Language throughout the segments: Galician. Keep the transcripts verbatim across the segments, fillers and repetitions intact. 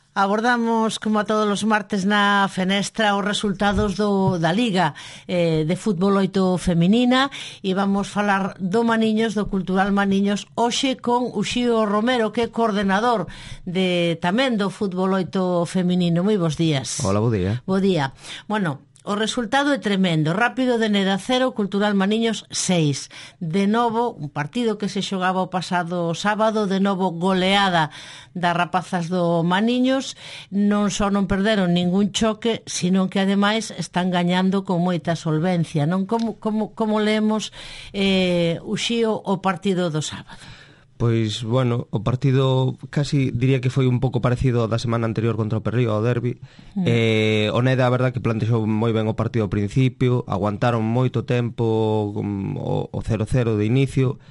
Abordamos, como a todos os martes na Fenestra, os resultados do, da Liga eh, de Fútbol oito Feminina, e vamos falar do Maniños, do Cultural Maniños, hoxe con Uxío Romero, que é coordenador de tamén do Fútbol oito Feminino. Moi bons días. Hola, bo día. Bo día. Bueno, o resultado é tremendo. Rápido de Neda cero, Cultural Maniños seis. De novo, un partido que se xogaba o pasado sábado, de novo goleada das rapazas do Maniños. Non só non perderon ningún choque, sino que ademais están gañando con moita solvencia, non? Como, como, como leemos eh, Uxío o partido do sábado? Pois, bueno, o partido casi diría que foi un pouco parecido ao da semana anterior contra o Perrío, ao derbi. Mm. Eh, o Neda, a verdad, que plantexou moi ben o partido ao principio, aguantaron moito tempo o, o cero cero de inicio,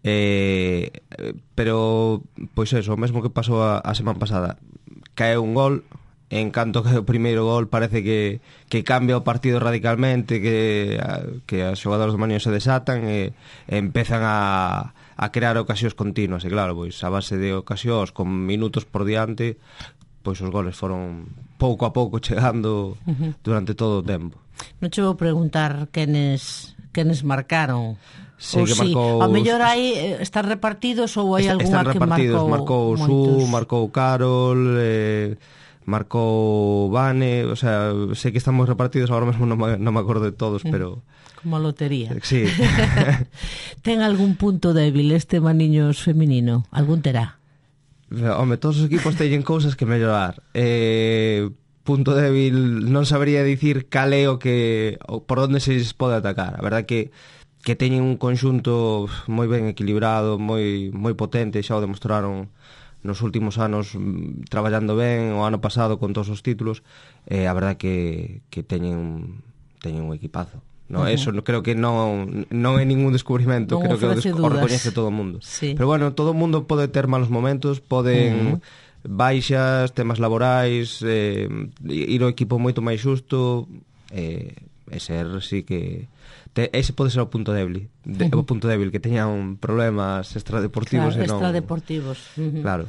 eh, pero, pois eso, o mesmo que pasou a, a semana pasada. Caeu un gol, en canto que o primeiro gol parece que, que cambia o partido radicalmente, que, que as xogadoras do Maniños se desatan e, e empezan a a crear ocasións continuas, e claro, pois a base de ocasións con minutos por diante, pois os goles foron pouco a pouco chegando uh-huh. durante todo o tempo. Non che vou preguntar quenes quenes marcaron. Sí, ou que si, marcou... ao mellor aí están repartidos ou hai algunha que marcou marcou Su, marcou Carol, eh, marcou Vane, o sea, sei que estamos repartidos, agora mesmo non me, non me acordo de todos, uh-huh. pero... Como a lotería. Sí. Ten algún punto débil este Maniños feminino? Algún terá? Home, todos os equipos teñen cousas que mellorar. Eh, punto débil, non sabería dicir cal é o que o, por onde se pode atacar. A verdade que que teñen un conxunto moi ben equilibrado, moi moi potente, xa o demostraron nos últimos anos traballando ben, o ano pasado con todos os títulos. Eh, a verdade que que teñen teñen un equipazo. No, uh-huh. Eso creo que non non é ningún descubrimento, non creo que o, des- o recoñece todo o mundo. Sí. Pero bueno, todo o mundo pode ter malos momentos, poden uh-huh. baixas, temas laborais, eh, ir ao equipo moito máis xusto, eh, e ser, sí que te, ese pode ser o punto débil, de, uh-huh. o punto débil que teñan problemas extradeportivos, claro, e non extradeportivos. Uh-huh. Claro.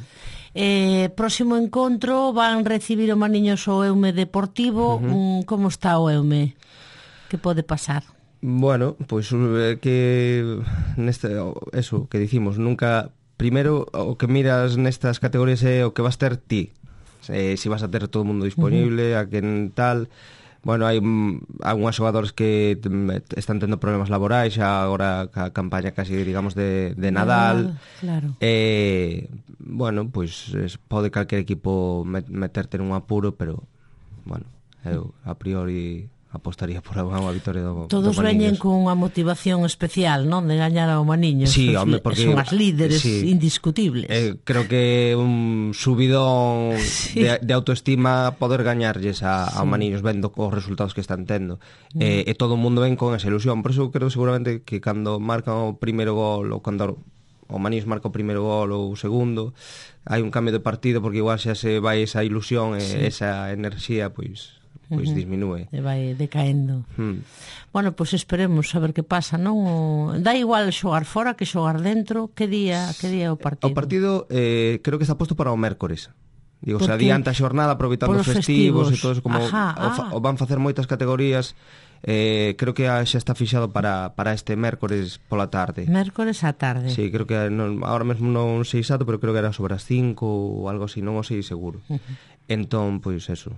Eh, próximo encontro van recibir o Maniños o Eume Deportivo. Uh-huh. Mm, como está o Eume? Que pode pasar? Bueno, pois pues, que neste eso que dicimos, nunca primeiro o que miras nestas categorías é o que vas ter ti. Eh, si vas a ter todo o mundo disponible, uh-huh. a quen tal. Bueno, hai algúns xogadores que están tendo problemas laborais xa agora a campaña casi, digamos, de, de Nadal. Claro. Eh, bueno, pois pues, pode calquer equipo meterte nun apuro, pero bueno, eu a priori apostaría por unha vitória do, todos do Maniños. veñen con unha motivación especial, non? De gañar ao Maniños. Sí, home, porque son as líderes sí, indiscutibles. Eh, creo que un subidón sí. de, de autoestima poder gañarlles a, sí. ao Maniños vendo os resultados que están tendo. Mm. Eh, e todo o mundo ven con esa ilusión. Por eso creo seguramente que cando marcan o primeiro gol ou cando o Maniños marca o primeiro gol ou o segundo, hai un cambio de partido porque igual xa se vai esa ilusión e sí. esa enerxía, pois pois uh-huh. disminúe. E vai decaendo. Hmm. Bueno, pois esperemos a ver que pasa, non? O... Dá igual xogar fora que xogar dentro. Que día, que día é o partido? O partido eh, creo que está posto para o mércores. Digo, se adianta a xornada aproveitando os festivos, festivos e todo eso, como Ajá, o, ah. o van facer moitas categorías. Eh, creo que xa está fixado para, para este mércores pola tarde. Mércores á tarde. Sí, creo que non, ahora mesmo non sei exato, pero creo que era sobre as cinco ou algo así, non o sei seguro. Uh-huh. Entón, pois eso.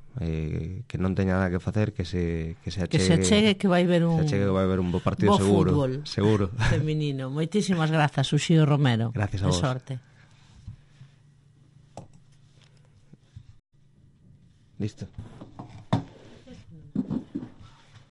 Eh, que non teña nada que facer, que se que se achegue, que se achegue que vai ver un se achegue que vai ver un bo partido bo seguro, fútbol seguro. Feminino. Moitísimas grazas, Uxío Romero. Gracias a vos. Sorte. Listo.